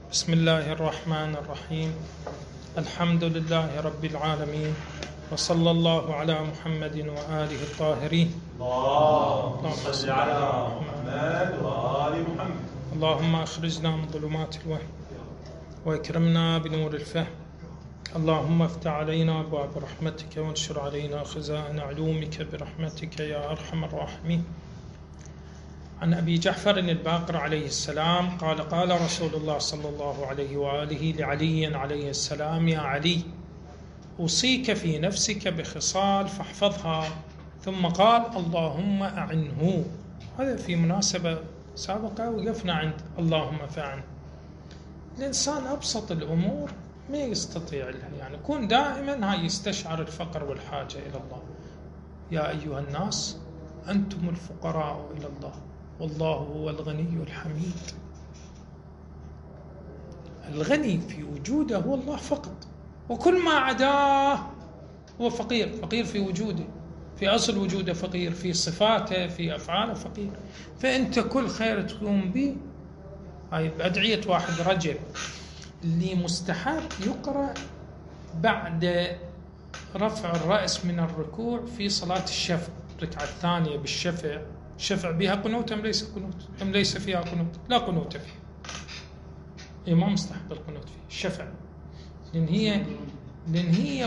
بسم الله الرحمن الرحيم. الحمد لله رب العالمين، وصلى الله على محمد وآله الطاهرين. اللهم صل على محمد وآل محمد. اللهم أخرجنا من ظلمات الوهم وأكرمنا بنور الفهم. اللهم افتح علينا أبواب رحمتك وانشر علينا خزائن علومك برحمتك يا أرحم الراحمين. عن أبي جعفر الباقر عليه السلام قال: قال رسول الله صلى الله عليه وآله لعلي عليه السلام: يا علي، أوصيك في نفسك بخصال فاحفظها. ثم قال: اللهم أعنه. هذا في مناسبة سابقة وقفنا عند اللهم فأعن. الإنسان أبسط الأمور ما يستطيع لها، يعني يكون دائما هاي يستشعر الفقر والحاجة إلى الله. يا أيها الناس أنتم الفقراء إلى الله والله هو الغني الحميد. الغني في وجوده هو الله فقط، وكل ما عداه هو فقير. فقير في وجوده، في أصل وجوده فقير، في صفاته، في أفعاله فقير. فأنت كل خير تقوم به. هاي بأدعية واحد رجل اللي مستحب يقرأ بعد رفع الرأس من الركوع في صلاة الشفع، الركعة الثانية بالشفع. الشفع بها قنوت أم ليس قنوت؟ أم ليس فيها قنوت؟ لا قنوت فيها. ما مستحب القنوت فيه الشفع، لأن هي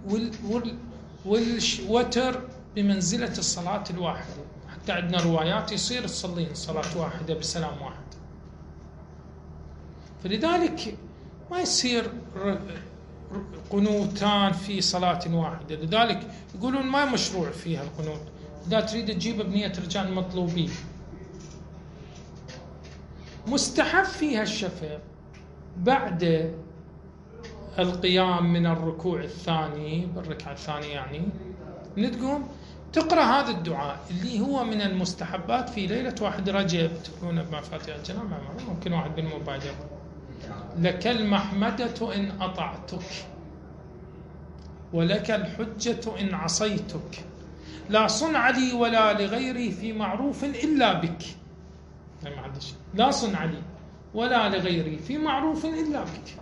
والوتر بمنزلة الصلاة الواحدة. حتى عندنا روايات يصير تصلين صلاة واحدة بسلام واحد، فلذلك ما يصير قنوتان في صلاة واحدة. لذلك يقولون ما مشروع فيها القنوت إذا تريد تجيب بنية رجال مطلوبين. مستحب فيها الشفع بعد القيام من الركوع الثاني بالركعة الثانية، يعني من تقوم تقرأ هذا الدعاء اللي هو من المستحبات في ليلة 1 رجب. تكون بمفاتيح الجنان، ممكن واحد بالموبايل يقرأ: لك المحمدة إن أطعتك ولك الحجة إن عصيتك، لا صنع لي ولا لغيري في معروف إلا بك. لا صنع لي ولا لغيري في معروف إلا بك.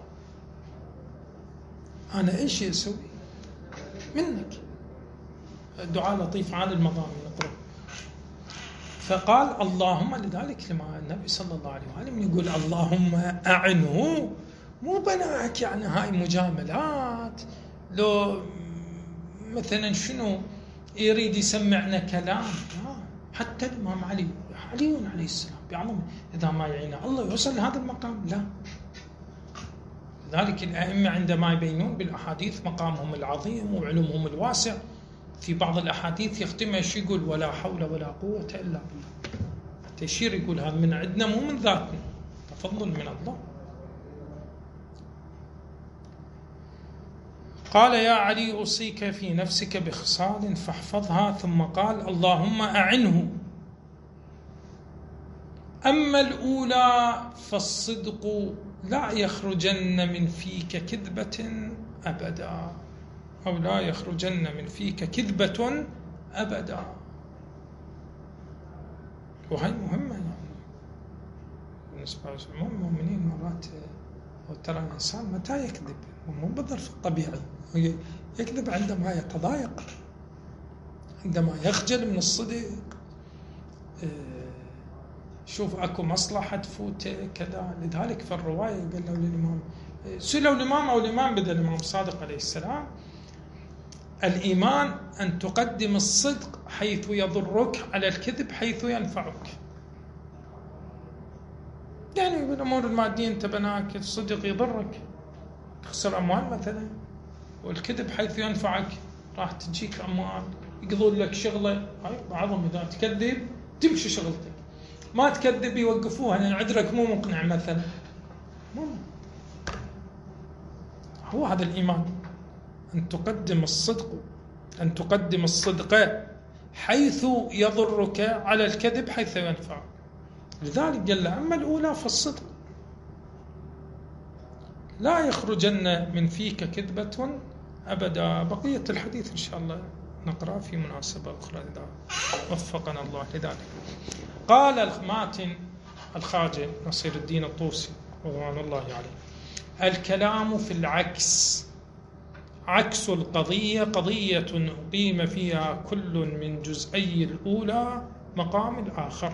أنا إيش أسوي منك؟ الدعاء لطيف عن المضامن نقرأ. فقال اللهم، لذلك لما النبي صلى الله عليه وآله يقول اللهم أعنه، مو بناك يعني هاي مجاملات. لو مثلا شنو يريد يسمعنا كلام، حتى الإمام علي عليه السلام بعظمه إذا ما يعينه الله يوصل لهذا المقام، لا. لذلك الأئمة عندما يبينون بالأحاديث مقامهم العظيم وعلمهم الواسع، في بعض الأحاديث يختمها يقول ولا حول ولا قوة إلا بالله. حتى يشير يقول هذا من عندنا مو من ذاتنا، تفضل من الله. قال: يا علي، أوصيك في نفسك بخصال فاحفظها. ثم قال: اللهم أعنه. أما الأولى فالصدق لا يخرجن من فيك كذبة أبدا، أو لا يخرجن من فيك كذبة أبدا. وهي مهمة يعني بالنسبة للمؤمنين. مرات ترى الإنسان متى يكذب، مو بالظرف الطبيعي، يكذب عندما يتضايق، عندما يخجل من الصدق. شوف أكو مصلحة تفوته كذا. لذلك في الرواية قال له للإمام، سألوا الإمام أو الإمام بدأ الإمام الصادق عليه السلام: الإيمان أن تقدم الصدق حيث يضرك على الكذب حيث ينفعك. يعني بالأمور المادية أنت بناك الصدق يضرك، تخسر أموال مثلا، والكذب حيث ينفعك راح تجيك أموال، يقضون لك شغلة. هاي بعضهم إذا تكذب تمشي شغلتك، ما تكذب يوقفوها لأن عذرك مو مقنع مثلا. هو هذا الإيمان، أن تقدم الصدق حيث يضرك على الكذب حيث ينفعك. لذلك قال: أما الأولى فالصدق لا يخرجن من فيك كذبة أبدا. بقية الحديث إن شاء الله نقرأ في مناسبة أخرى إذا وفقنا الله لذلك. قال الماتن الخواجة نصير الدين الطوسي رضوان الله عليه. الكلام في العكس. عكس القضية قضية أقيم فيها كل من جزئي الأولى مقام الآخر.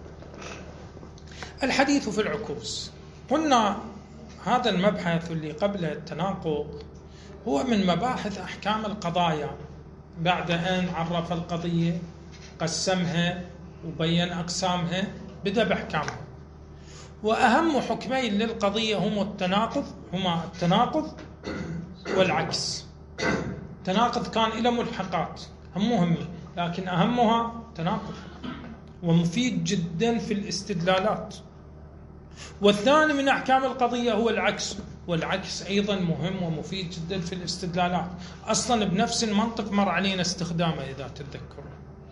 الحديث في العكوس. قلنا هذا المبحث اللي قبل التناقض هو من مباحث أحكام القضايا، بعد أن عرف القضية قسمها وبين أقسامها بدأ بأحكامها. وأهم حكمين للقضية هما التناقض والعكس. التناقض كان له ملحقات هم مهمين، لكن أهمها تناقض ومفيد جدا في الاستدلالات. والثاني من أحكام القضية هو العكس، والعكس أيضا مهم ومفيد جدا في الاستدلالات، أصلا بنفس المنطق مر علينا استخدامه إذا تتذكرون.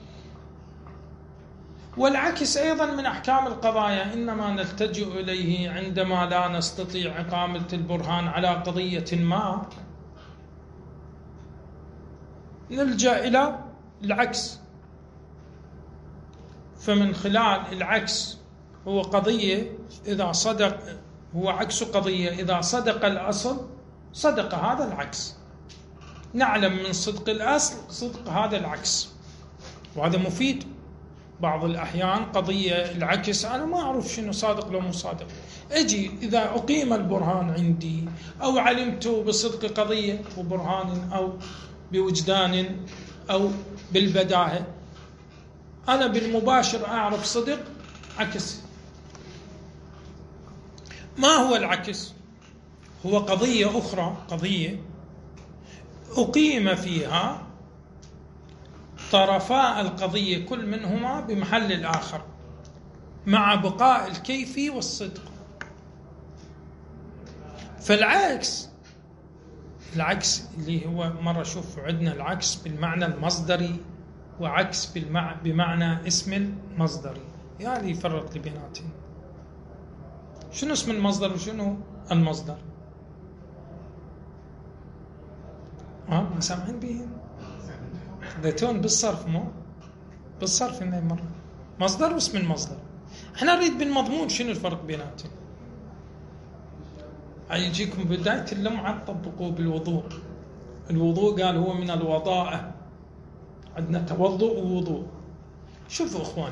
والعكس أيضا من أحكام القضايا، إنما نلتجئ إليه عندما لا نستطيع إقامة البرهان على قضية ما، نلجأ إلى العكس. فمن خلال العكس هو قضية إذا صدق، هو عكس قضية إذا صدق الأصل صدق هذا العكس، نعلم من صدق الأصل صدق هذا العكس، وهذا مفيد. بعض الأحيان قضية العكس أنا ما أعرف شنو صادق لو مو صادق، أجي إذا أقيم البرهان عندي أو علمت بصدق قضية وبرهان أو بوجدان أو بالبداهة، أنا بالمباشر أعرف صدق عكس. ما هو العكس؟ هو قضية أخرى، قضية أقيم فيها طرفا القضية كل منهما بمحل الآخر مع بقاء الكيفي والصدق. فالعكس، العكس اللي هو مرة شوف عندنا العكس بالمعنى المصدري وعكس بمعنى اسم المصدري، يعني يفرق لي بيناتهم. شنو اسم المصدر وشنو المصدر؟ ما سامعين بيهم؟ ذاتون بالصرف، مو بالصرف إنه مرة مصدر واسم المصدر. احنا نريد بالمضمون شنو الفرق بيناتهم. يجيكم بداية اللمعة تطبقوه بالوضوء. الوضوء قال هو من الوضاءة، عندنا توضؤ ووضوء. شوفوا اخوان،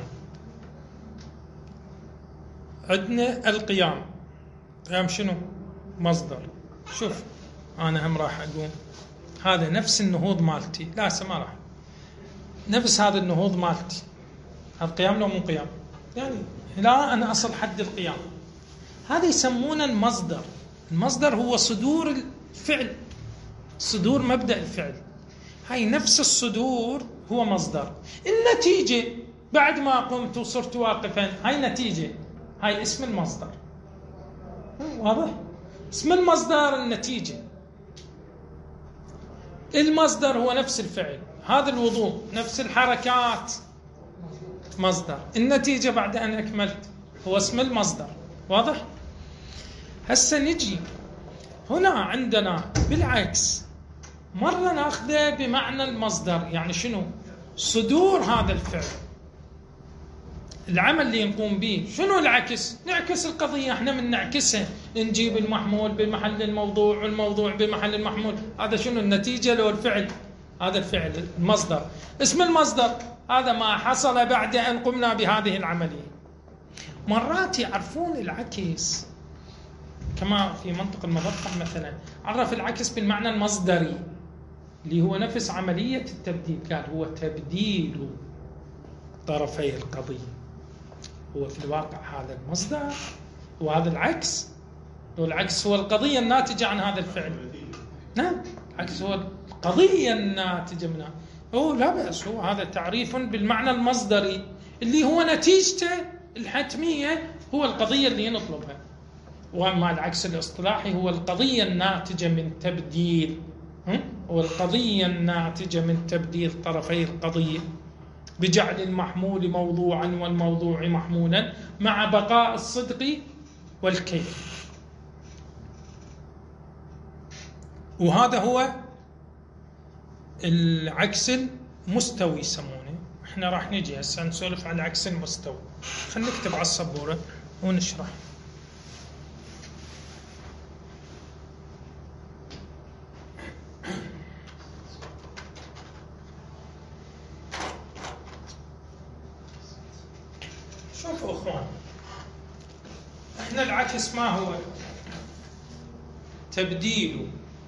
عندنا القيام. قيام شنو؟ مصدر. شوف انا هم راح اقوم، هذا نفس النهوض مالتي، لا ما راح نفس هذا النهوض مالتي. هذا قيام لو مو قيام؟ يعني لا، انا اصل حد القيام. هذا يسمونه المصدر. المصدر هو صدور الفعل، صدور مبدأ الفعل. هاي نفس الصدور هو مصدر. النتيجة بعد ما قمت وصرت واقفا، هاي نتيجة، هاي اسم المصدر. واضح؟ اسم المصدر النتيجة. المصدر هو نفس الفعل. هذا الوضوء نفس الحركات، مصدر. النتيجة بعد أن أكملت هو اسم المصدر. واضح؟ هسه نجي هنا عندنا بالعكس، مرة ناخذه بمعنى المصدر، يعني شنو؟ صدور هذا الفعل، العمل اللي نقوم به. شنو العكس؟ نعكس القضية، احنا من نعكسها، نجيب المحمول بمحل الموضوع والموضوع بمحل المحمول. هذا شنو؟ النتيجة لو الفعل، هذا الفعل المصدر. اسم المصدر هذا ما حصل بعد أن قمنا بهذه العملية. مرات يعرفون العكس كما في منطق المرفق مثلا، عرف العكس بالمعنى المصدري اللي هو نفس عملية التبديل، قال هو تبديل طرفي القضية. هو في الواقع هذا المصدر وهذا العكس، والعكس هو القضية الناتجة عن هذا الفعل. نعم، العكس هو القضية الناتجة منها. هو لا بأس، هو هذا تعريف بالمعنى المصدري اللي هو نتيجته الحتمية هو القضية اللي نطلبها. وأما العكس الاصطلاحي هو القضية الناتجة من تبديل، والقضية الناتجة من تبديل طرفي القضية بجعل المحمول موضوعا والموضوع محمولا مع بقاء الصدق والكيف. وهذا هو العكس المستوي يسمونه. احنا راح نجي هسه نسولف عن العكس المستوي. خلينا نكتب على السبورة ونشرح. شوفوا اخوان، احنا العكس ما هو تبديله،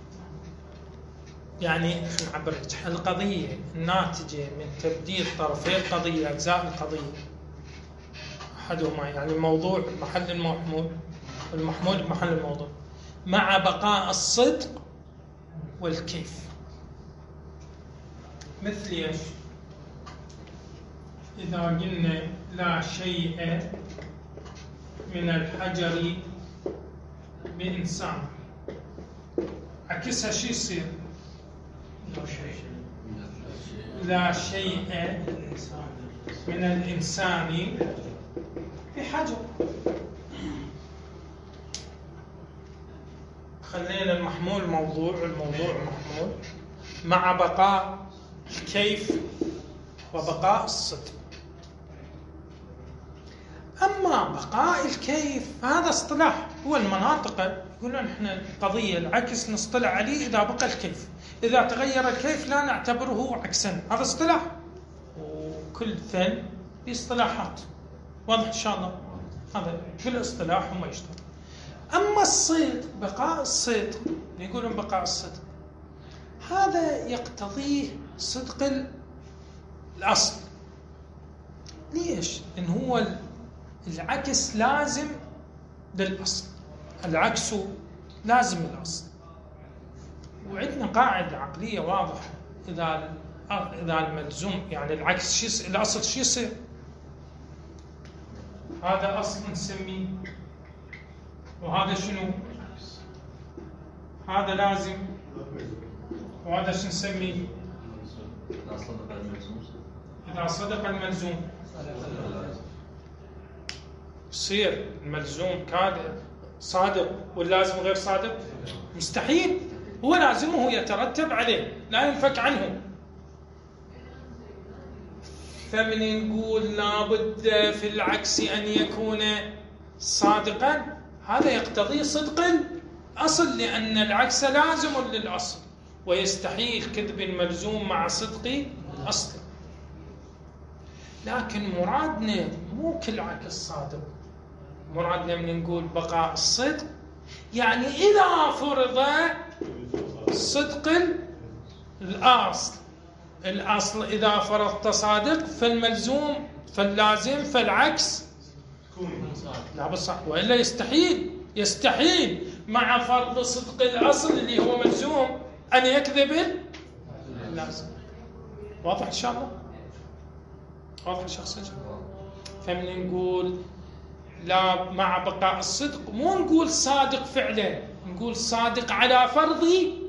يعني نعبرك القضية الناتجة من تبديل طرفي القضية، أجزاء القضية أحدهما، يعني الموضوع محل المحمول والمحمول بمحل الموضوع، مع بقاء الصدق والكيف. مثل ايش؟ إذا قلنا لا شيء من الحجر بإنسان، عكسها شو يصير؟ لا شيء من الإنسان بحجر. خلينا المحمول موضوع والموضوع محمول، مع بقاء الكيف وبقاء الصدق. أما بقاء الكيف هذا اصطلاح، هو المناطق يقولون احنا القضية العكس نصطلح عليه إذا بقى الكيف، إذا تغير الكيف لا نعتبره عكسا، هذا اصطلاح، وكل فن باصطلاحات، واضح إن شاء الله؟ هذا كل اصطلاح هم يشتغل. أما الصدق، بقاء الصدق، يقولون بقاء الصدق هذا يقتضيه صدق الأصل. ليش؟ إن هو العكس لازم للأصل، العكس لازم الأصل. وعندنا قاعدة عقلية واضحة، إذا الملزوم يعني العكس الأصل شو يصير؟ هذا أصل نسميه، وهذا شنو؟ هذا لازم، وهذا شو نسميه؟ إذا صدق الملزوم يصير الملزوم كاذب صادق، واللازم غير صادق؟ مستحيل، هو لازمه يترتب عليه، لا ينفك عنه. فمن نقول لابد في العكس أن يكون صادقا، هذا يقتضي صدق الأصل، لأن العكس لازم للأصل، ويستحيل كذب الملزوم مع صدق الأصل. لكن مرادنا مو كل عكس صادق، مرادنا من نقول بقاء الصدق يعني إذا فرض صدق الأصل إذا فرضت صادق فالملزوم فاللازم فالعكس لا بصح، وإلا يستحيل مع فرض صدق الأصل اللي هو ملزوم أن يكذب اللازم. واضح إن شاء الله؟ واضح الشخص؟ فمن نقول لا مع بقاء الصدق، مو نقول صادق فعلا، نقول صادق على فرض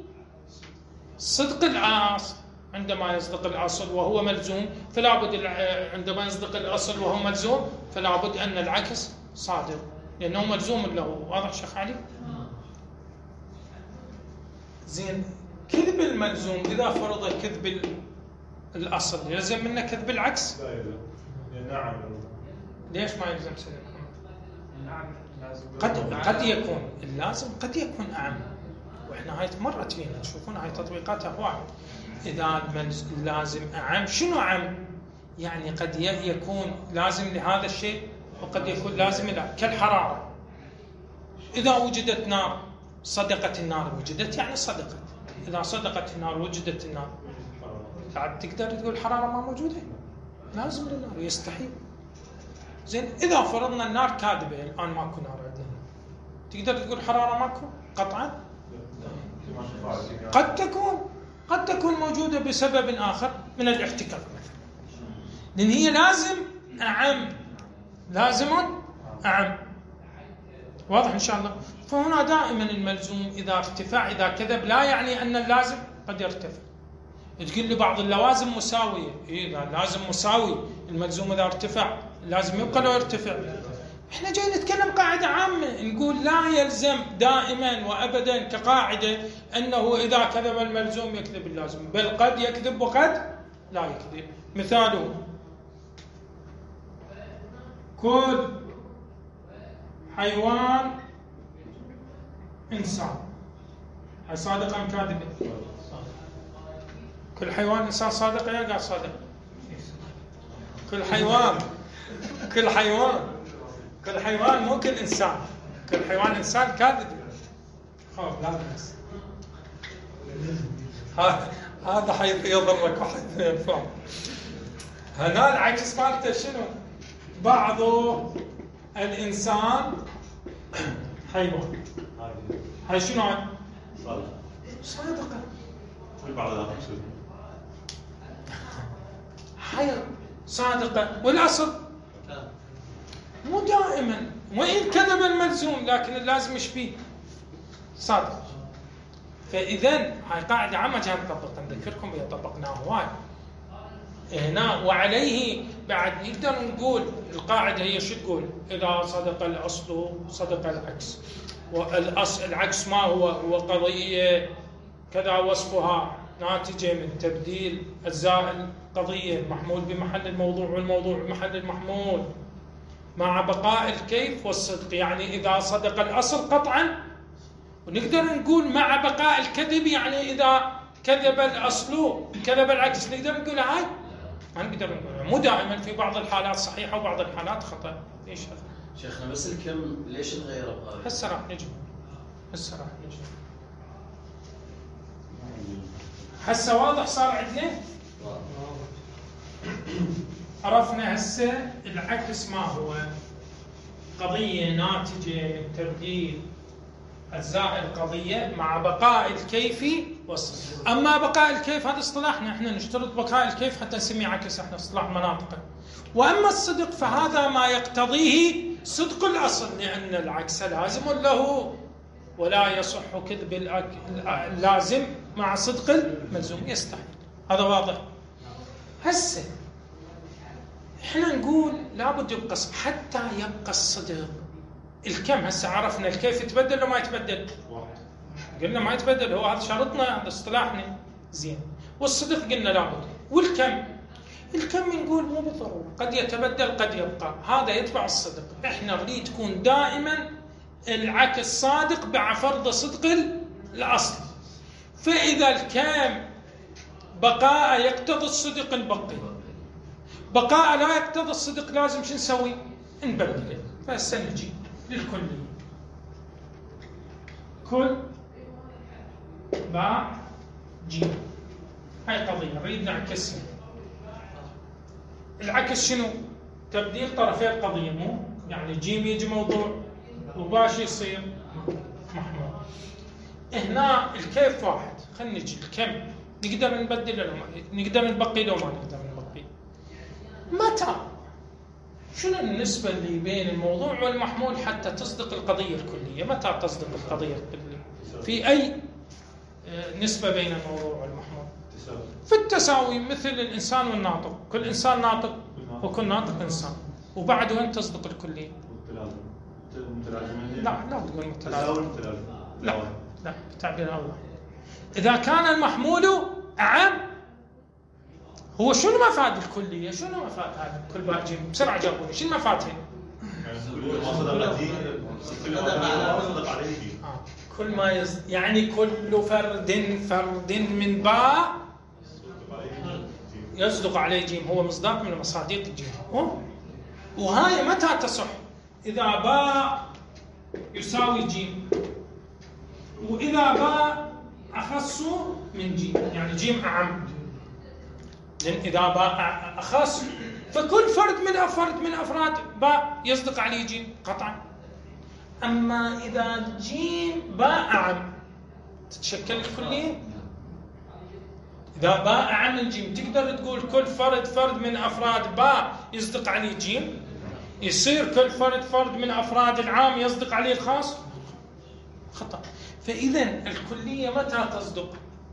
صدق الأصل. عندما يصدق الأصل وهو ملزوم فلا بد، عندما يصدق الأصل وهو ملزوم فلا بد أن العكس صادق لأنه ملزوم له. واضح شيخ علي؟ زين، كذب الملزوم إذا فرض كذب الأصل يلزم منه كذب العكس؟ نعم. ليش ما يلزم سيدي محمد؟ قد يكون اللازم قد يكون أعم، وإحنا هاي مرت فينا تشوفون هاي تطبيقاتها واحد. إذا اللازم أعم، شنو أعم؟ يعني قد يكون لازم لهذا الشيء وقد يكون لازم لا، كالحرارة. إذا وجدت نار صدقت النار، وجدت يعني صدقت. إذا صدقت النار وجدت النار، تقدر تقول الحرارة ما موجودة؟ لازم للنار، يستحيل. زين، إذا فرضنا النار كاذبة، الآن ماكو نار عندنا، تقدر تقول حرارة ماكو قطعا؟ قد تكون موجودة بسبب آخر من الاحتكاك مثلا، لأن هي لازم أعم. واضح إن شاء الله؟ فهنا دائما الملزوم إذا ارتفع، إذا كذب، لا يعني أن اللازم قد يرتفع. تقول لي بعض اللوازم مساوية، إذا اللازم مساوي الملزوم إذا ارتفع لازم يبقى لو يرتفع. احنا جاي نتكلم قاعدة عامة، نقول لا يلزم دائما وأبدا كقاعدة أنه إذا كذب الملزوم يكذب اللازم، بل قد يكذب وقد لا يكذب. مثاله كل حيوان إنسان، هي صادقة أم كاذبة؟ كل حيوان إنسان صادق يا قاعد صادق؟ كل كل حيوان مو كل إنسان. كل حيوان إنسان كاذب. خلاص لا بأس. هذا حيضرك وحينفعك. هنا العكس مالته شنو؟ بعض الإنسان حيوان. هاي شنو هاي؟ صادقة. بعض الآخر هاي صادقة. والأصل مو دائما، وإن كذب الملزوم لكن اللازم ايش فيه؟ صادق. فإذا هاي قاعدة عامة جاي نطبقها، نذكركم بها طبقناها وايد هنا. وعليه بعد نقدر نقول القاعدة هي شو تقول؟ إذا صدق الأصل صدق العكس. والأصل العكس ما هو قضية كذا وصفها ناتجة من تبديل أجزاء القضية، المحمول بمحل الموضوع والموضوع بمحل المحمول، مع بقاء الكيف والصدق. يعني إذا صدق الأصل قطعا، ونقدر نقول مع بقاء الكذب، يعني إذا كذب الأصل كذب العكس. نقدر نقول هاي ما نقدر نقولها، مو دائما، في بعض الحالات صحيحة وبعض الحالات خطأ. ليش هذا؟ شيخنا بس الكم ليش تغيره بهذا؟ هسه راح نجي. هسه واضح صار عندنا؟ عرفنا هسه العكس ما هو؟ قضية ناتجة من تبديل أجزاء القضية مع بقاء الكيف والصدق. أما بقاء الكيف هذا اصطلاحنا، احنا نشترط بقاء الكيف حتى نسميه عكس، احنا اصطلاح مناطقه. وأما الصدق فهذا ما يقتضيه صدق الأصل، لأن العكس لازم له، ولا يصح كذب اللازم مع صدق الملزوم، يستحيل. هذا واضح. هسه احنا نقول لابد يبقى حتى يبقى الصدق. الكم هسه عرفنا الكيف يتبدل وما يتبدل؟ قلنا ما يتبدل، هو هذا شرطنا، هذا اصطلاحنا زين. والصدق قلنا لابد. والكم نقول مو بالضروره، قد يتبدل قد يبقى، هذا يتبع الصدق. احنا نريد تكون دائما العكس صادق مع فرض صدق الاصل. فاذا الكم بقاء يقتضي الصدق نبقي، بقاء لا يقتضي الصدق لازم شو نسوي؟ نبدله. فهسه نجي للكلية. كل باء جيم، هاي قضية نريد نعكسها. العكس شنو؟ تبديل طرفي القضية، مو يعني جيم يجي موضوع وباش يصير محمول. هنا الكيف واحد، خلينا نجي الكم نقدر نبدل ولا نقدر نبقي لو ما نقدر نبقي. متى؟ شنو النسبة اللي بين الموضوع والمحمول حتى تصدق القضية الكلية؟ متى تصدق القضية الكلية؟ في أي نسبة بين الموضوع والمحمول؟ في التساوي، مثل الإنسان والناطق. كل إنسان ناطق وكل ناطق إنسان. وبعد وين تصدق الكلية؟ لا تقول متلازم. لا بتعبير الله. إذا كان المحمول أعم، هو شنو مفاد الكلية؟ شنو مفاد هذا؟ كل باجي بسرعة جاوبوني، شنو مفادها؟ كل ما يعني كل فرد من باء يصدق عليه جيم، هو مصداق من مصادق الجيم. وهاي متى تصح؟ إذا باء يساوي جيم، وإذا باء أخص من جيم، يعني جيم أعم. لأن إذا باء أخص فكل فرد من أفراد باء يصدق عليه جيم قطعا. أما إذا جيم باء أعم تتشكل الكلية. إذا باء أعم من جيم تقدر تقول كل فرد من أفراد باء يصدق عليه جيم، يصير كل فرد من أفراد العام يصدق عليه الخاص؟ خطأ. فإذا الكلية متى تصدق؟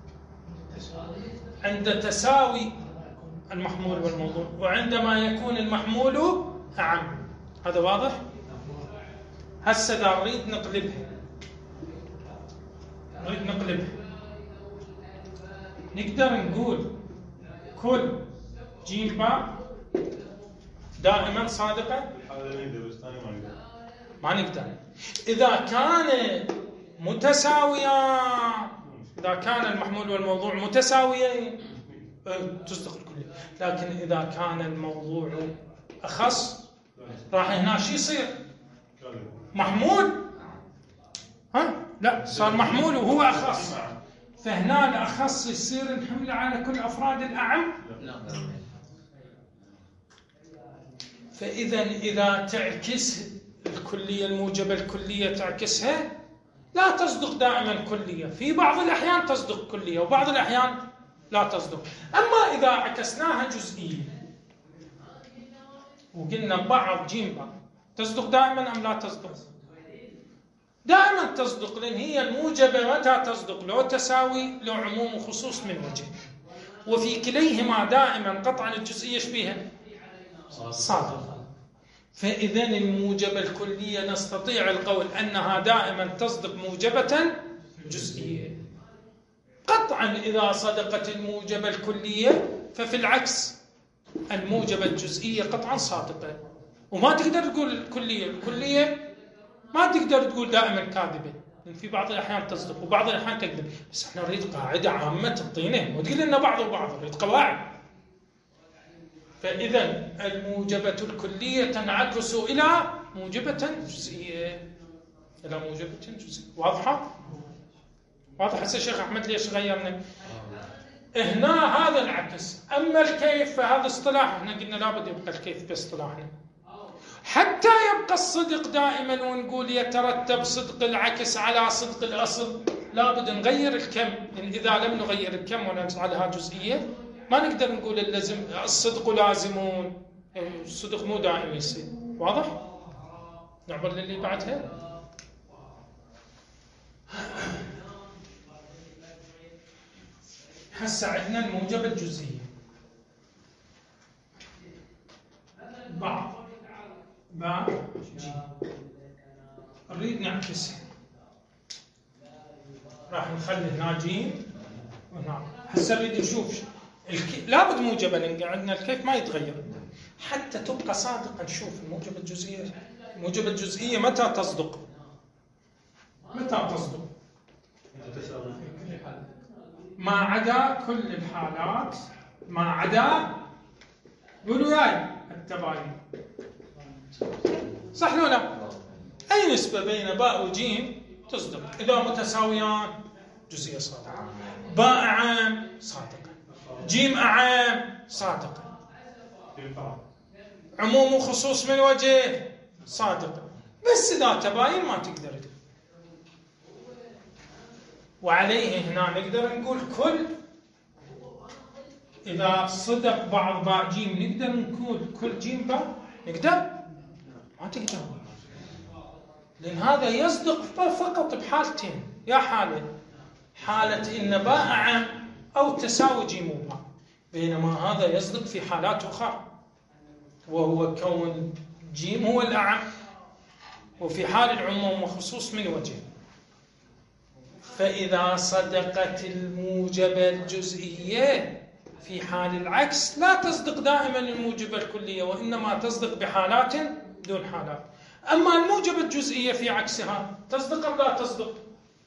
عند تساوي المحمول والموضوع، وعندما يكون المحمول أعم. هذا واضح؟ هسه إذا نريد نقلبها نقدر نقول كل جيم باء دائما صادقة؟ ما نقدر. إذا كان متساويا، إذا كان المحمول والموضوع متساويين تصدق الكلية. لكن إذا كان الموضوع أخص راح هنا شو يصير؟ محمول. لا، صار محمول وهو أخص، فهنا الأخص يصير نحمله على كل أفراد الأعم. فإذا إذا تعكس الكلية الموجبة الكلية تعكسها، لا تصدق دائما كلية، في بعض الأحيان تصدق كلية وبعض الأحيان لا تصدق. أما إذا عكسناها جزئية وقلنا بعض جيم بعض، تصدق دائما أم لا تصدق؟ دائما تصدق، لأن هي الموجبة متى تصدق؟ لو تساوي، لو عموم وخصوص من وجه، وفي كليهما دائما قطعا الجزئية شبيها صادقة. فإذا الموجبة الكلية نستطيع القول أنها دائما تصدق موجبة جزئية. قطعا إذا صدقت الموجبة الكلية ففي العكس الموجبة الجزئية قطعا صادقة. وما تقدر تقول الكلية ما تقدر تقول دائما كاذبة، لأن في بعض الأحيان تصدق وبعض الأحيان تكذب. بس احنا نريد قاعدة عامة تعطينا، وتقول لنا بعض وبعض، نريد قواعد. فإذا الموجبة الكلية تنعكس إلى موجبة جزئية، إلى موجبة جزئية. واضحة؟ واضح هسه الشيخ أحمد ليش غيرنا؟ هنا هذا العكس. أما الكيف فهذا اصطلاح، احنا قلنا لابد يبقى الكيف باصطلاحنا حتى يبقى الصدق دائما، ونقول يترتب صدق العكس على صدق الأصل. لابد نغير الكم، لأن إذا لم نغير الكم ونجعلها جزئية ما نقدر نقول اللازم الصدق لازمون، الصدق مو دائم يصير. واضح؟ نعبر للي بعدها. هسه عندنا الموجبة الجزئية، باء جيم، نريد نعكسها، راح نخلي هنا جيم وهنا. هسه نريد نشوف لابد موجبة، لأن عندنا الكيف ما يتغير حتى تبقى صادقة. نشوف الموجبة الجزئية. الموجبة الجزئية متى تصدق؟ متى تصدق؟ ما عدا كل الحالات، ما عدا قولوا وياي التباين. صح لو لا؟ أي نسبة بين باء وجيم تصدق. إذا متساويان جزئية صادقة، باء أعام صادقة، جيم أعام صادقة، عموم وخصوص من وجه صادقة. بس إذا تباين ما تقدر تقول. وعليه هنا نقدر نقول كل، إذا صدق بعض باء جيم نقدر نقول كل جيم باء؟ نقدر؟ ما تقدر، لأن هذا يصدق فقط بحالتين. يا حالة إن باء أعم أو تساوي جيم وباء، بينما هذا يصدق في حالات أخرى، وهو كون جيم هو الأعم، وفي حال العموم وخصوص من وجه. فإذا صدقت الموجبة الجزئية في حال العكس لا تصدق دائما الموجبة الكلية، وإنما تصدق بحالات دون حالات. أما الموجبة الجزئية في عكسها تصدق أم لا تصدق؟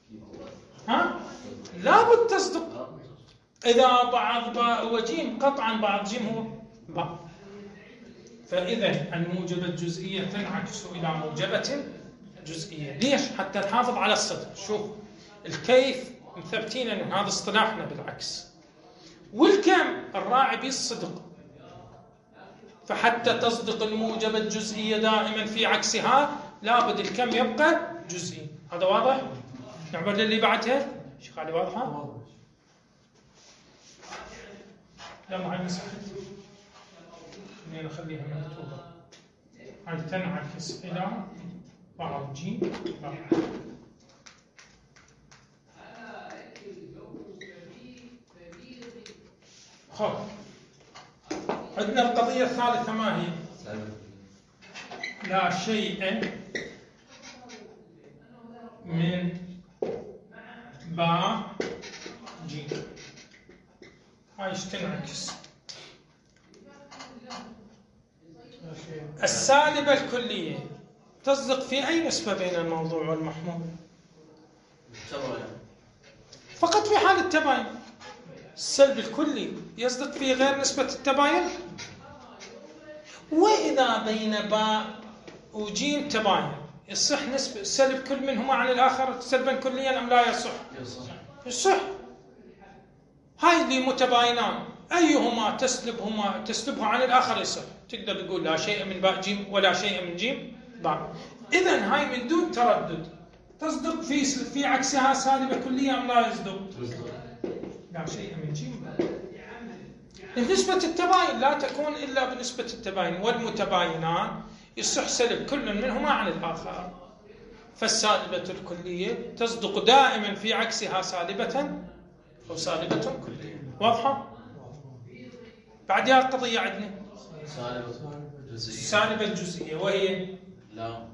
لابد تصدق. إذا بعض باء وجيم قطعا بعض جيم هو باء. فإذا الموجبة الجزئية تنعكس إلى موجبة جزئية. ليش؟ حتى نحافظ على الصدق. شوف الكيف مثبتين أن هذا اصطلاحنا بالعكس، والكم الراعي بالصدق. فحتى تصدق الموجبة الجزئية دائما في عكسها لابد الكم يبقى جزئي. هذا واضح؟ نعبر للي بعدها. شيخ علي واضحة؟ لا معي مسحت، نخليها مكتوبة. هاي تنعكس إلى بعض جيم باء. خب، عندنا القضية الثالثة ما هي؟ لا شيء من باء جيم. هاي تنعكس. السالبة الكلية تصدق في أي نسبة بين الموضوع والمحمول؟ فقط في حال التباين. السلب الكلي يصدق في غير نسبة التباين. وإذا بين باء وجيم تباين، يصح نسبة سلب كل منهما عن الآخر سلبا كليا أم لا يصح؟ يصح. هاي اللي متباينان أيهما تسلبه عن الآخر يصح. تقدر تقول لا شيء من باء جيم ولا شيء من جيم باء. إذن هاي من دون تردد تصدق في عكسها سالبة كلية أم لا يصدق؟ لا شيء من جيم باء. نسبة التباين لا تكون إلا بنسبة التباين، والمتباينان يصح سلب كل منهما عن الآخر. فالسالبة الكلية تصدق دائما في عكسها سالبة أو سالبة كلية. واضحة؟ بعدها قضية عندنا سالبة الجزئية، وهي لا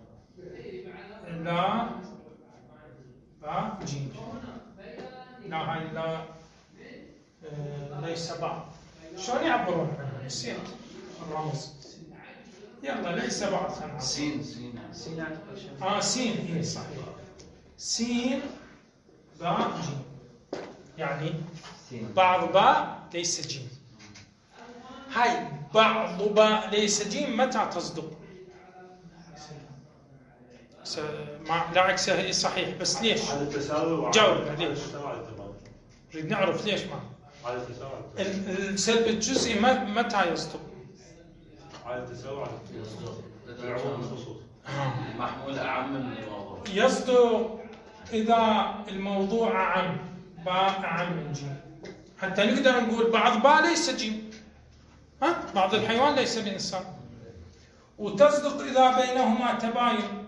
باء جيم. لا هاي لا ليس باء. شلون يعبرون عنها؟ نسيت الرمز. يلا ليس باء. خلنا سين سين هي صحيح. سين باء جيم، يعني بعض باء ليس جيم. هاي بعض باء ليس جيم متى تصدق؟ لا عكسها هي صحيح، بس ليش؟ على التساوي. جاوب ليش؟ نريد نعرف ليش ما على التساوي. السلب الجزئي متى يصدق؟ على التساوي. العموم والخصوص. محمول أعم من الموضوع. يصدق إذا الموضوع أعم، باء أعم من جيم. حتى نقدر نقول بعض باء ليس جيم، بعض الحيوان ليس بإنسان. وتصدق إذا بينهما تباين،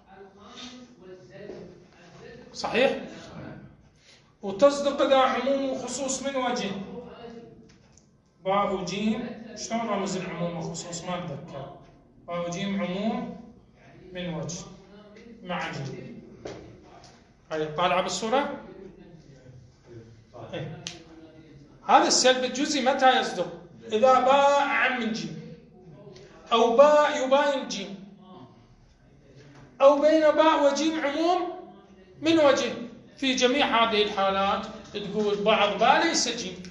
صحيح؟ وتصدق إذا عموم وخصوص من وجه. باء وجيم شلون رمز العموم والخصوص؟ ما أتذكر. باء وجيم عموم من وجه مع جيم. هاي طالعة بالصورة؟ إيه. هذا السلب الجزئي متى يصدق؟ إذا باء أعم من جيم، أو باء يباين جيم، أو بين باء وجيم عموم من وجه. في جميع هذه الحالات تقول بعض باء ليس جيم.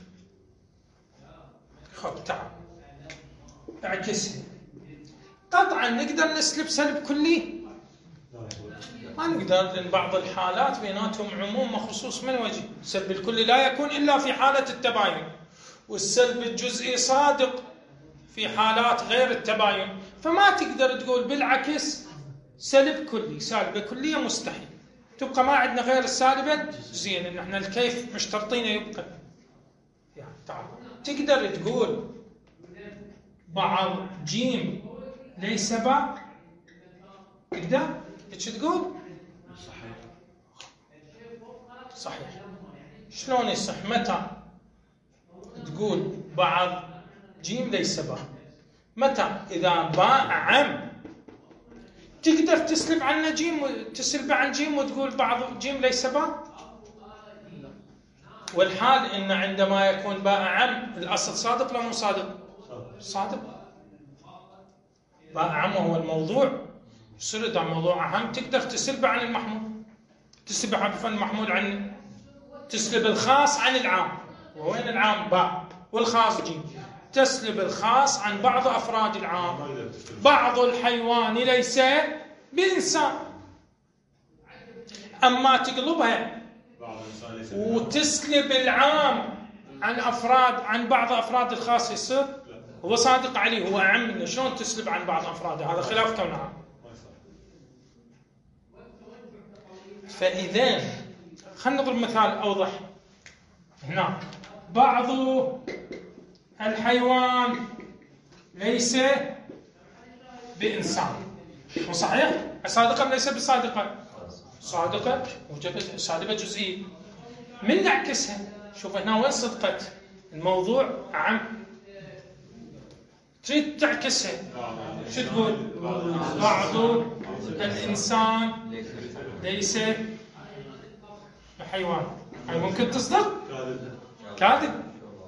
خب تعال اعكسها. قطعا نقدر نسلب سلب كلي؟ ما نقدر، لأن بعض الحالات بيناتهم عموم وخصوص من وجه. السلب الكلي لا يكون إلا في حالة التباين، والسلب الجزئي صادق في حالات غير التباين. فما تقدر تقول بالعكس سلب كلي. سالبة كلية مستحيل. تبقى ما عندنا غير السالبة الجزئية، لأن احنا الكيف مشترطين يبقى. يعني تعال تقدر تقول بعض جيم ليس باء؟ تقدر ايش تقول؟ صحيح. شلون يصح؟ متى تقول بعض جيم ليس باء؟ متى؟ إذا باء عم. تقدر تسلب عنا جيم، تسلب عن جيم وتقول بعض جيم ليس باء؟ والحال إن عندما يكون باء عم الأصل صادق ولا مو صادق؟ صادق. باء عم هو الموضوع. يصير إذا موضوع أهم تقدر تسلب عن المحمول. تسلب عن المحمول عنه. تسلب الخاص عن العام. ووين العام؟ باء، والخاص جيم. تسلب الخاص عن بعض أفراد العام. بعض الحيوان ليس بإنسان. أما تقلبها وتسلب العام عن بعض أفراد الخاص، يصير هو صادق عليه، هو أعم منه. شلون تسلب عن بعض أفراده؟ هذا خلاف كون عام. فإذا خلينا نضرب مثال أوضح. هنا بعض الحيوان ليس بإنسان، مو صحيح؟ صادقة ليس بصادقة؟ صادقة، وجبت سالبة جزئية. من نعكسها؟ شوف هنا وين صدقت الموضوع أعم. تريد تعكسها شو تقول؟ بعض الإنسان ليس حيوان. هاي ممكن تصدق؟ كاذب.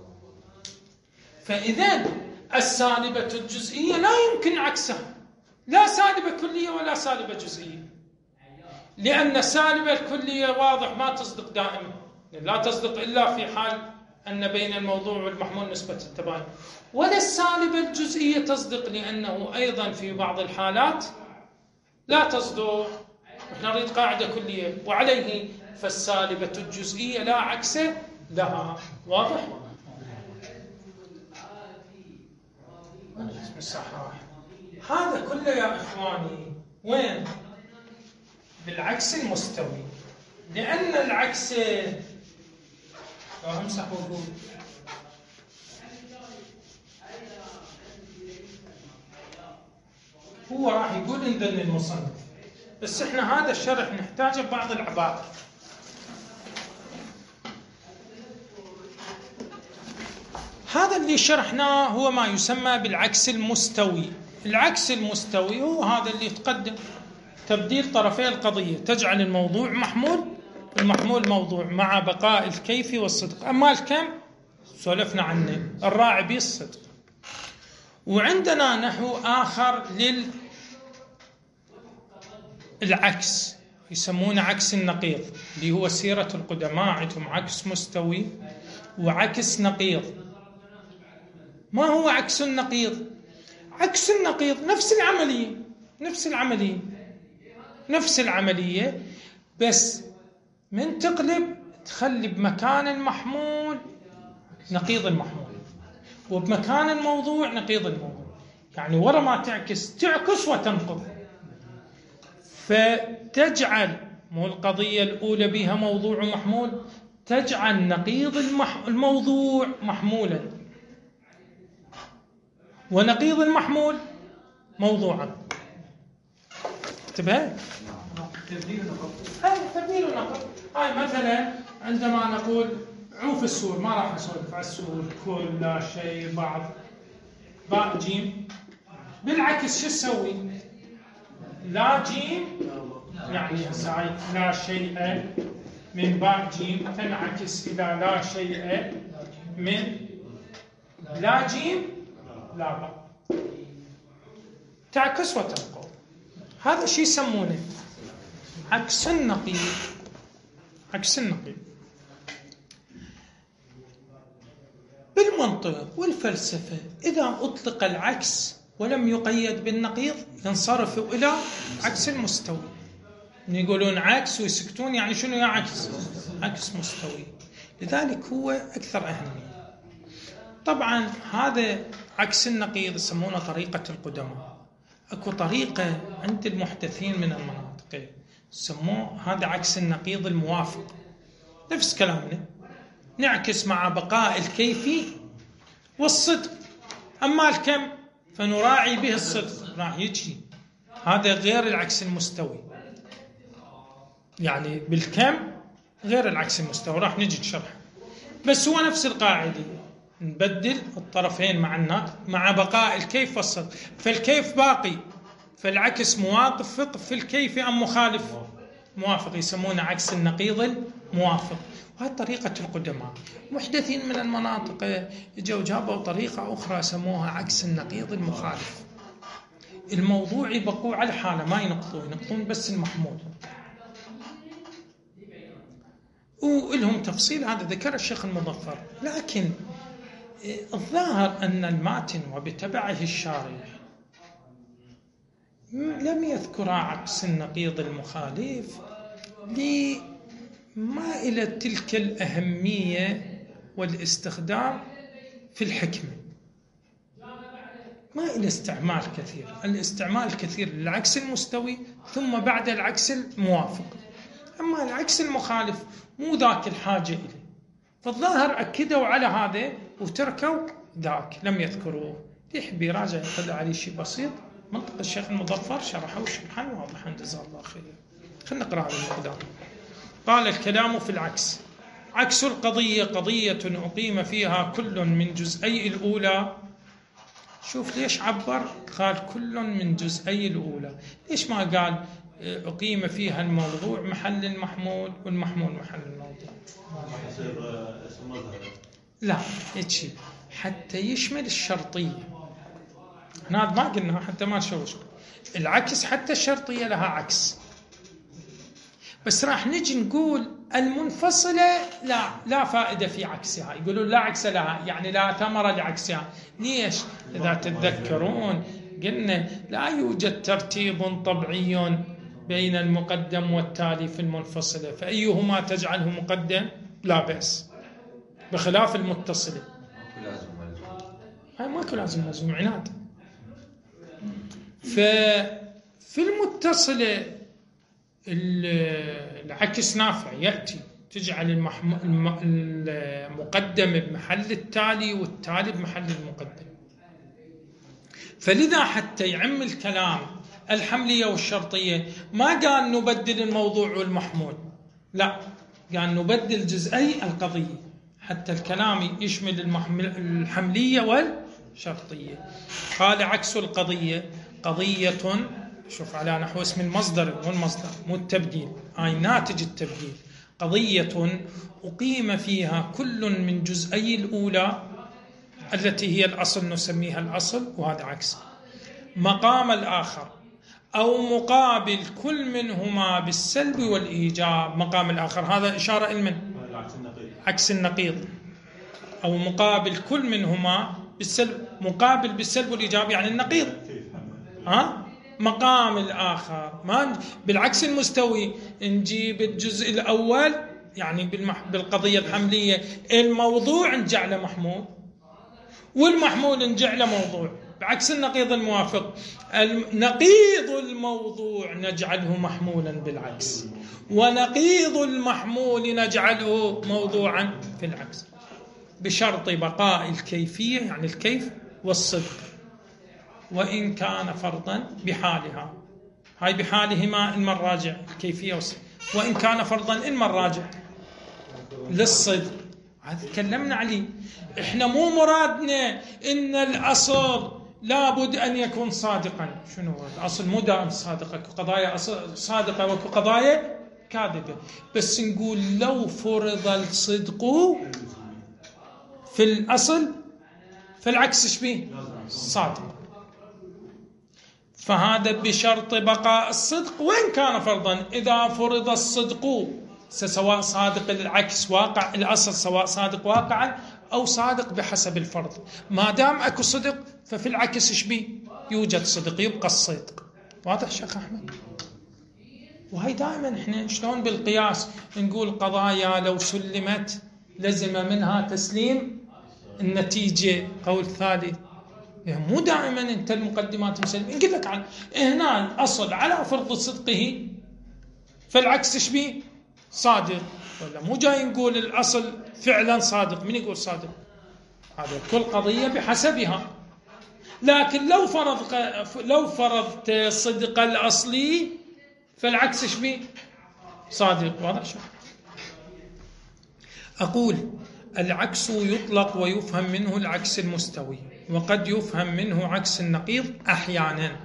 فإذا السالبة الجزئية لا يمكن عكسها، لا سالبة كلية ولا سالبة جزئية، لأن السالبة الكلية واضح ما تصدق دائما، لا تصدق إلا في حال أن بين الموضوع والمحمول نسبة التباين. ولا السالبة الجزئية تصدق، لأنه أيضا في بعض الحالات لا تصدر. احنا نريد قاعدة كلية. وعليه فالسالبة الجزئية لا عكس لها. واضح؟ صحيح. هذا كله يا إخواني وين؟ بالعكس المستوي. لأن العكس امسح وجود هو راح يقول انذن المصنف، بس احنا هذا الشرح نحتاجه ببعض العبارة. هذا اللي شرحناه هو ما يسمى بالعكس المستوي. العكس المستوي هو هذا اللي يتقدم تبديل طرفي القضية، تجعل الموضوع محمول والمحمول موضوع مع بقاء الكيف والصدق. أما الكم سولفنا عنه، الراعي به الصدق. وعندنا نحو آخر للعكس يسمونه عكس النقيض، اللي هو سيرة القدماء عندهم عكس مستوي وعكس نقيض. ما هو عكس النقيض؟ عكس النقيض نفس العملية بس من تقلب تخلي بمكان المحمول نقيض المحمول، وبمكان الموضوع نقيض الموضوع. يعني ورا ما تعكس وتنقض، فتجعل مو القضية الأولى بها موضوع محمول، تجعل نقيض الموضوع محمولا ونقيض المحمول موضوعا. اكتبها. تبديل ونقض. هاي مثلا عندما نقول عوف السور، ما راح اسولف على السور، كل لا شيء بعض باء جيم. بالعكس شو تسوي؟ لا جيم يعني هسه لا شيء من باء جيم تنعكس الى لا شيء من لا جيم لا باء، تعكس وتنقض. هذا شيء يسمونه عكس النقيض. بالمنطق والفلسفة إذا أطلق العكس ولم يقيد بالنقيض ينصرف إلى عكس المستوي. يقولون عكس ويسكتون، يعني شنو يا عكس مستوي. لذلك هو أكثر أهمية. طبعا هذا عكس النقيض يسمونه طريقة القدماء. أكو طريقة عند المحدثين من المناطق سموه هذا عكس النقيض الموافق. نفس كلامنا، نعكس مع بقاء الكيف والصدق. أما الكم فنراعي به الصدق، راح يجي هذا غير العكس المستوي. يعني بالكم غير العكس المستوي، راح نجي نشرح. بس هو نفس القاعدة، نبدل الطرفين مع بقاء الكيف والصدق. فالكيف باقي، فالعكس موافق في الكيف أم مخالف؟ موافق، يسمونه عكس النقيض الموافق. وهذه طريقة القدماء. محدثين من المناطق جابوا طريقة أخرى سموها عكس النقيض المخالف. الموضوع يبقوا على حاله، ما ينقضون بس المحمول. ولهم تفصيل هذا ذكر الشيخ المظفر. لكن الظاهر أن الماتن وبتبعه الشارح لم يذكر عكس النقيض المخالف لما إلى تلك الأهمية والاستخدام في الحكمة، ما إلى استعمال كثير. الاستعمال الكثير للعكس المستوي ثم بعد العكس الموافق. أما العكس المخالف مو ذاك الحاجة إليه. فالظاهر أكدوا على هذا وتركوا ذاك، لم يذكروه. يحب يراجع يطلع عليه شيء بسيط. منطق الشيخ المظفر شرحه شرحا واضحا جزاه الله خير. خلينا نقرأ هذا المقدار. قال: الكلام في العكس: عكس القضية قضية أقيم فيها كل من جزئي الأولى. شوف ليش عبر، قال كل من جزئي الأولى. ليش ما قال أقيم فيها الموضوع محل المحمول والمحمول محل الموضوع؟ لا، هيك حتى يشمل الشرطية. هذا ما قلنا، حتى ما نشوش العكس، حتى الشرطية لها عكس. بس راح نجي نقول المنفصلة لا فائدة في عكسها. يقولون لا عكس لها، يعني لا ثمرة لعكسها. ليش؟ إذا تتذكرون قلنا لا يوجد ترتيب طبيعي بين المقدم والتالي في المنفصلة، فأيهما تجعله مقدم لا بأس، بخلاف المتصلة. هاي ماكو لازم ملزوم، عناد. ففي المتصلة العكس نافع، يأتي تجعل المقدم بمحل التالي والتالي بمحل المقدم. فلذا حتى يعم الكلام الحملية والشرطية ما قال نبدل الموضوع والمحمول، لا، قال نبدل جزئي القضية حتى الكلام يشمل الحملية والشرطية. قال عكس القضية قضية، شوف على نحو اسم المصدر والمصدر مو التبديل، هاي ناتج التبديل. قضية أقيم فيها كل من جزئي الأولى التي هي الأصل نسميها الأصل، وهذا عكس مقام الآخر، أو مقابل كل منهما بالسلب والإيجاب. مقام الآخر هذا إشارة إلى عكس النقيض، أو مقابل كل منهما بالسلب، مقابل بالسلب والإيجاب يعني النقيض. مقام الآخر ما بالعكس المستوي، نجيب الجزء الأول يعني بالقضية الحملية الموضوع نجعله محمول، والمحمول نجعله موضوع، بعكس النقيض الموافق. نقيض الموضوع نجعله محمولا بالعكس، ونقيض المحمول نجعله موضوعا في العكس، بشرط بقاء الكيفية يعني الكيف والصدق، وإن كان فرضا بحالها. هاي بحالهما إما الراجع الكيفية والصدق، وإن كان فرضا إما الراجع للصدق. هذا تكلمنا عليه. إحنا مو مرادنا إن الأصل لابد أن يكون صادقا. شنو الأصل؟ مو دائم صادقة، قضايا صادقة وقضايا كاذبة، بس نقول لو فرض الصدق في الأصل فالعكس شبيه صادق، فهذا بشرط بقاء الصدق وإن كان فرضا. إذا فرض الصدق سواء صادق العكس واقع الأصل، سواء صادق واقعا أو صادق بحسب الفرض، ما دام أكو صدق ففي العكس شبيه يوجد صدق، يبقى الصدق. واضح شيخ أحمد؟ وهي دائما إحنا شلون بالقياس نقول قضايا لو سلمت لزم منها تسليم النتيجة. قول ثالث، يعني مو دائما انت المقدمات مسلمة. نقول لك عن هنا الاصل على فرض صدقه فالعكس شبيه صادق، ولا مو جاي نقول الاصل فعلا صادق. من يقول صادق؟ هذا كل قضية بحسبها. لكن لو فرضت صدق الاصلي فالعكس شبيه صادق. واضح شو اقول؟ العكس يطلق ويفهم منه العكس المستوي، وقد يفهم منه عكس النقيض أحيانا.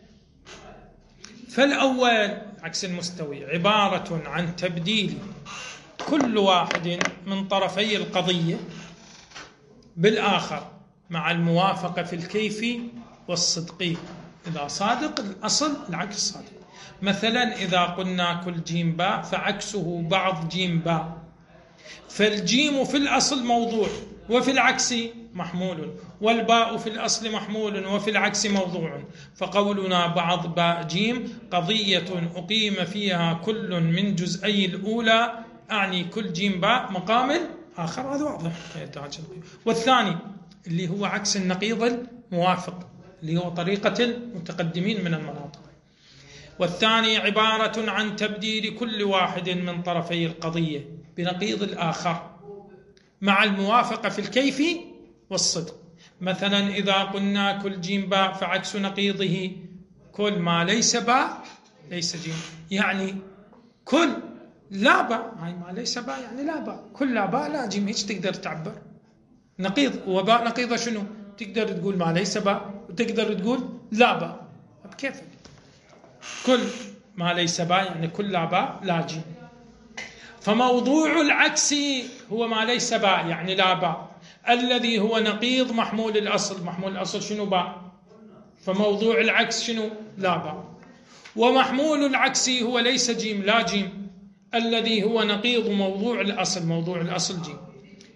فالأول عكس المستوي عبارة عن تبديل كل واحد من طرفي القضية بالآخر مع الموافقة في الكيف والصدق. إذا صادق الأصل العكس صادق. مثلا إذا قلنا كل جيم باء فعكسه بعض جيم باء، فالجيم في الأصل موضوع وفي العكس محمول، والباء في الأصل محمول وفي العكس موضوع. فقولنا بعض باء جيم قضية أقيم فيها كل من جزئي الأولى، أعني كل جيم باء مقام الآخر. هذا واضح. والثاني اللي هو عكس النقيض الموافق اللي هو طريقة المتقدمين من المناطق. والثاني عبارة عن تبديل كل واحد من طرفي القضية بنقيض الآخر مع الموافقة في الكيف والصدق. مثلا إذا قلنا كل جيم باء فعكس نقيضه كل ما ليس باء ليس جيم، يعني كل لا باء، هاي ما ليس باء يعني لا باء، كل لا باء لا جيم. هيك تقدر تعبر نقيض. وباء نقيضه شنو؟ تقدر تقول ما ليس باء وتقدر تقول لا باء بكيفك. كل ما ليس باء يعني كل لا باء لا جيم. فموضوع العكس هو ما ليس باء يعني لا باء، الذي هو نقيض محمول الأصل. محمول الأصل شنو؟ باء. فموضوع العكس شنو؟ لا باء. ومحمول العكس هو ليس جيم لا جيم، الذي هو نقيض موضوع الأصل. موضوع الأصل جيم.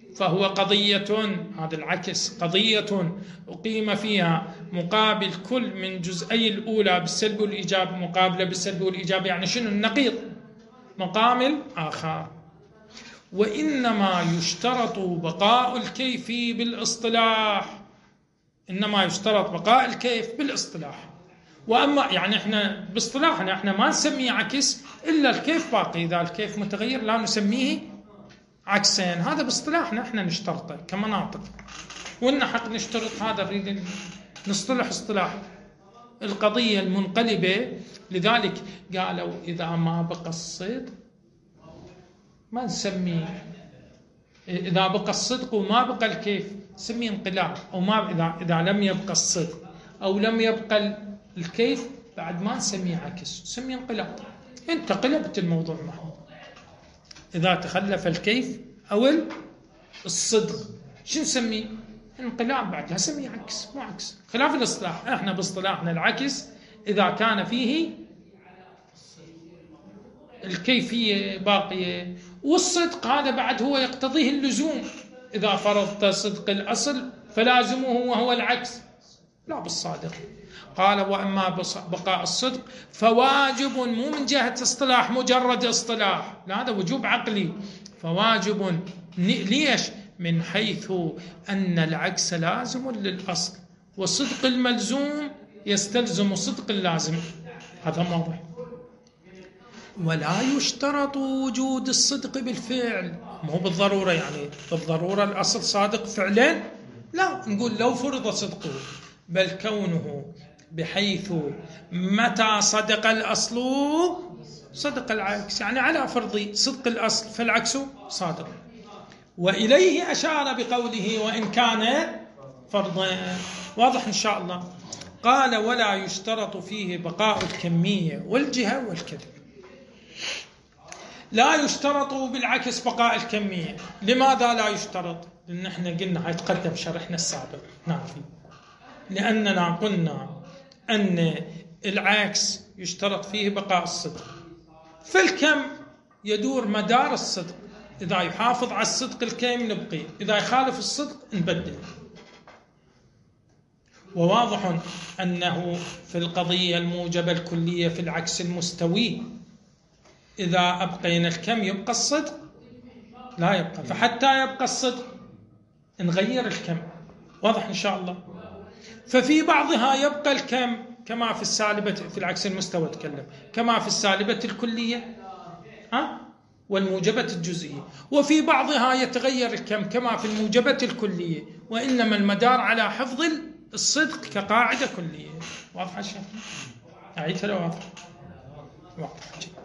فهو قضية، هذا العكس قضية أقيم فيها مقابل كل من جزئي الأولى بالسلب والإيجاب مقابلة بالسلب والإيجاب، يعني شنو النقيض مقام الآخر. وإنما يشترط بقاء الكيف بالاصطلاح، إنما يشترط بقاء الكيف بالاصطلاح. وأما يعني إحنا باصطلاحنا إحنا ما نسميه عكس إلا الكيف باقي، إذا الكيف متغير لا نسميه عكسين، هذا باصطلاحنا إحنا نشترطه كمناطق، وإن حق نشترط هذا نريد نصطلح اصطلاح القضية المنقلبة. لذلك قالوا إذا ما بقى الصدق ما نسميه، إذا بقى الصدق وما بقى الكيف نسميه انقلاب، أو ما إذا لم يبقى الصدق أو لم يبقى الكيف بعد ما نسميه عكس، نسميه انقلاب. أنت قلبت الموضوع معه، إذا تخلف الكيف أو الصدق شو نسميه؟ انقلاب، بعد لا نسميه عكس، مو عكس خلاف الاصطلاح. احنا باصطلاحنا العكس إذا كان فيه الكيفية باقية، والصدق هذا بعد هو يقتضيه اللزوم، إذا فرضت صدق الأصل فلازمه وهو العكس لا بالصادق. قال وأما بقاء الصدق فواجب، مو من جهة اصطلاح مجرد اصطلاح، لا هذا وجوب عقلي، فواجب. ليش؟ من حيث أن العكس لازم للأصل، وصدق الملزوم يستلزم صدق اللازم، هذا واضح. ولا يشترط وجود الصدق بالفعل، مو بالضرورة يعني بالضرورة الأصل صادق فعلا، لا نقول لو فرض صدقه، بل كونه بحيث متى صدق الأصل صدق العكس، يعني على فرض صدق الأصل فالعكس صادق. وإليه أشار بقوله وإن كان فرضا، واضح إن شاء الله. قال ولا يشترط فيه بقاء الكمية والجهة والكذب، لا يشترط بالعكس بقاء الكمية. لماذا لا يشترط؟ لأن احنا قلنا هيتقدم شرحنا السابق نعرف، لأننا قلنا أن العكس يشترط فيه بقاء الصدق، فالكم يدور مدار الصدق، إذا يحافظ على الصدق الكم نبقي، إذا يخالف الصدق نبدل. وواضح أنه في القضية الموجبة الكلية في العكس المستوي إذا أبقينا الكم يبقى الصدق لا يبقى، فحتى يبقى الصدق نغير الكم، واضح إن شاء الله. ففي بعضها يبقى الكم كما في السالبة في العكس المستوى تكلم، كما في السالبة الكلية والموجبة الجزئية، وفي بعضها يتغير الكم كما في الموجبة الكلية، وإنما المدار على حفظ الصدق كقاعدة كلية. واضح يا شيخ؟ أعيدها لو واضح؟ واضح.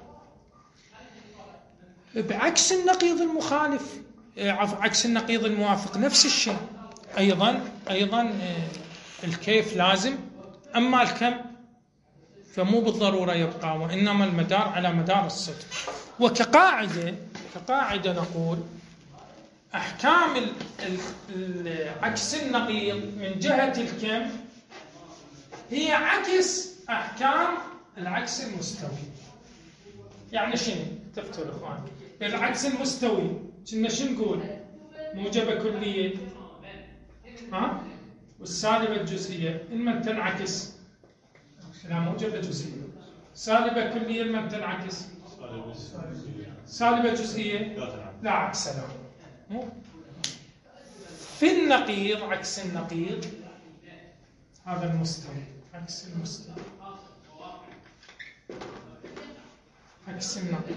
بعكس النقيض المخالف، عكس النقيض الموافق نفس الشيء، أيضا الكيف لازم، أما الكم فمو بالضرورة يبقى، وإنما المدار على مدار الصدق. وكقاعدة نقول أحكام عكس النقيض من جهة الكم هي عكس أحكام العكس المستوي. يعني شنو؟ تفتوا الإخوان، العكس المستوي كنا شنو نقول؟ موجبة كلية والسالبة الجزئية إما تنعكس، لا موجبة جزئية، سالبة كلية إما تنعكس، سالبة جزئية لا عكس لا. في النقيض عكس النقيض هذا المستوي، عكس المستوي، عكس النقيض.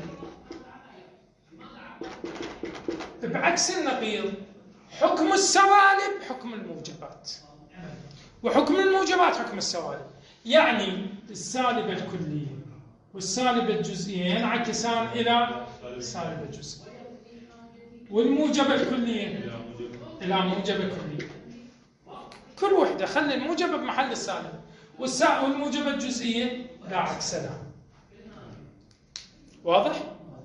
بعكس النقيض حكم السوالب حكم الموجبات، وحكم الموجبات حكم السوالب، يعني السالبة الكلية والسالبة الجزئية ينعكسان إلى سالبة جزئية، والموجبة الكلية إلى موجبة كلية، كل وحدة خلي الموجبة بمحل السالبة، والموجبة الجزئية لا عكس لها. واضح؟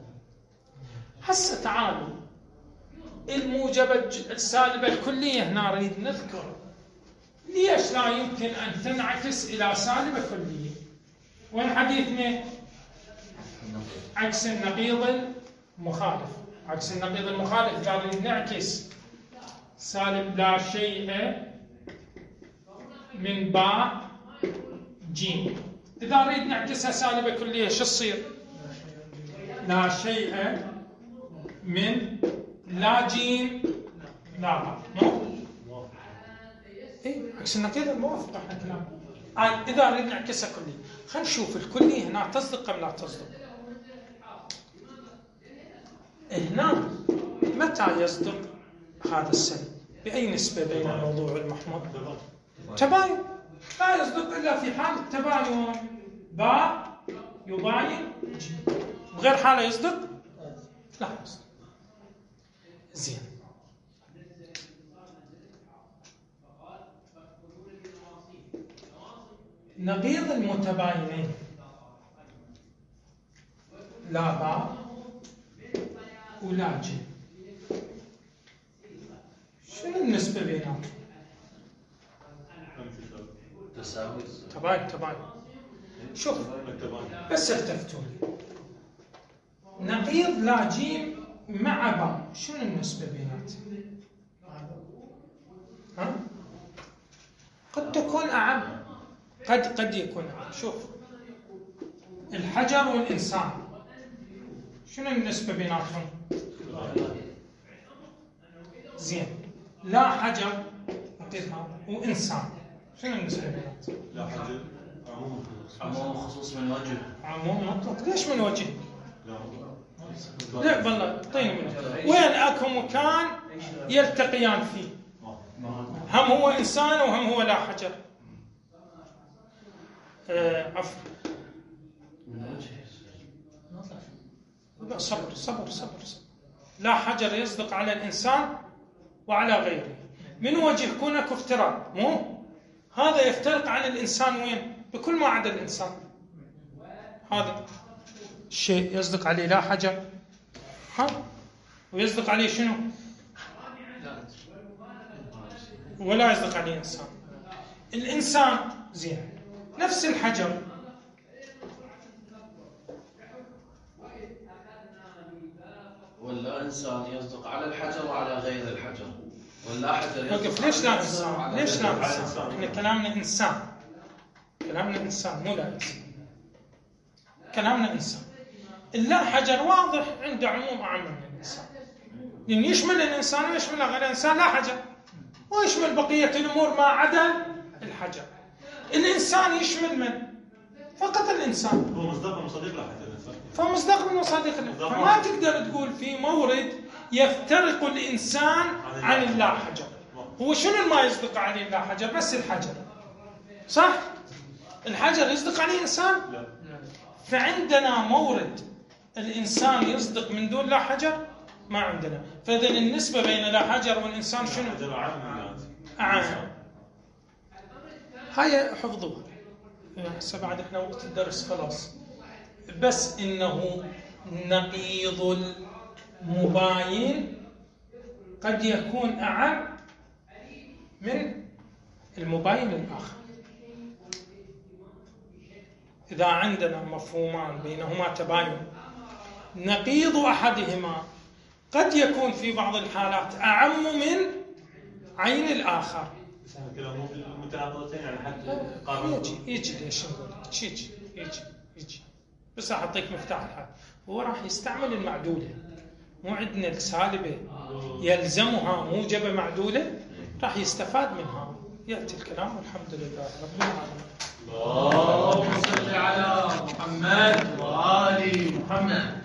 هسه تعالوا الموجبة السالبة الكلية هنا نريد نذكر ليش لا يمكن أن تنعكس إلى سالبة كلية. وين حديثنا؟ عكس النقيض المخالف. عكس النقيض المخالف إذا نريد نعكس سالب لا شيء من باء جيم. إذا نريد نعكسها سالبة كلية شو تصير؟ لا شيء من لا جيم لا باء. مو؟ إيه عكس النقيض الموافق احنا كلام. إذا نريد نعكسها كلية، خلينا نشوف الكلية هنا تصدق أم لا تصدق. هنا متى يصدق هذا السلب؟ بأي نسبة بين الموضوع والمحمول؟ تباين. لا يصدق إلا في حال التباين باء يباين جيم. بغير حالة يصدق؟ لا يصدق. زين. نقيض المتباينين لا باء ولا جيم، شنو النسبة بينهم؟ تساوي. تباين. شوف بس التفتوا لي. نقيض لا جيم مع باء شنو النسبة بيناتهم؟ ها؟ قد تكون أعم، قد يكون أعم. شوف الحجر والإنسان شنو النسبة بيناتهم؟ زين. لا حجر وإنسان شنو النسبة بيناتهم؟ لا حجر عموم خصوص من وجه. عموم مطلق. ليش من وجه؟ لا لا والله اعطيني منه. وين اكو مكان يلتقيان فيه؟ هم هو انسان وهم هو لا حجر. عفوا. صبر. لا حجر يصدق على الانسان وعلى غيره من وجه يكون اكو افتراق. مو هذا يفترق عن الانسان وين؟ بكل ما عدا الانسان. هذا الشيء يصدق عليه لا حجر، ويصدق عليه شنو؟ ولا يصدق عليه إنسان. الإنسان زين نفس الحجر، ولا إنسان يصدق على الحجر وعلى غير الحجر، ولا حجر يصدق. ليش لا إنسان؟ ليش لا إنسان؟ إحنا كلامنا إنسان مو لا إنسان. كلامنا إنسان. اللا حجر واضح عنده عموم أعم من الإنسان، لأن يشمل الإنسان ويشمل غير الإنسان لا حجر، ويشمل بقية الأمور ما عدا الحجر. الإنسان يشمل من؟ فقط الإنسان. هو مصداق من مصادق لا حجر الإنسان. فمصداق من مصادق الإنسان. فما تقدر تقول في مورد يفترق الإنسان عن اللا حجر. هو شنو ما يصدق عليه اللا حجر؟ بس الحجر. صح؟ الحجر يصدق عليه إنسان؟ لا. فعندنا مورد الإنسان يصدق من دون لا حجر؟ ما عندنا. فإذا النسبة بين لا حجر والإنسان شنو؟ حجر أعم. هاي حفظوها. هسه بعد احنا وقت الدرس خلاص. بس إنه نقيض المباين قد يكون أعم من المباين الآخر. إذا عندنا مفهومان بينهما تباين، نقيض أحدهما قد يكون في بعض الحالات أعم من عين الآخر. كلام متناقضتين يعني حتى يجي ليش نقول يجي بس أعطيك مفتاح الحال. هو راح يستعمل المعدولة، مو عندنا السالبة يلزمها موجبة معدولة، راح يستفاد منها. يأتي الكلام والحمد لله رب العالمين. اللهم صل على محمد وآل محمد.